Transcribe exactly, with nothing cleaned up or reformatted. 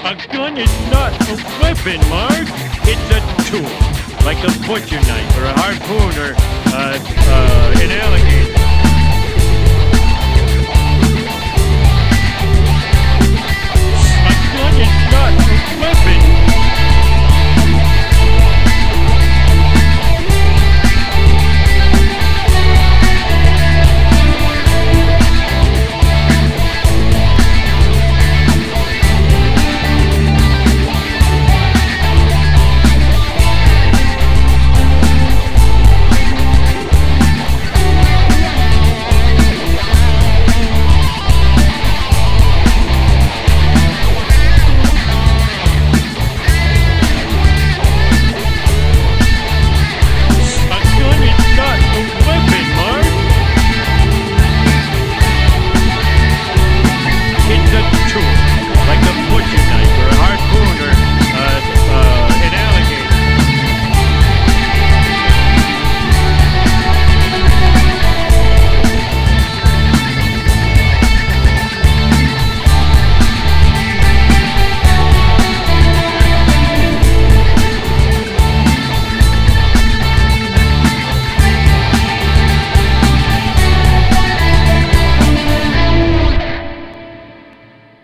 A gun is not a weapon, Mark. It's a tool, like a butcher knife or a harpoon or uh, uh, an alligator.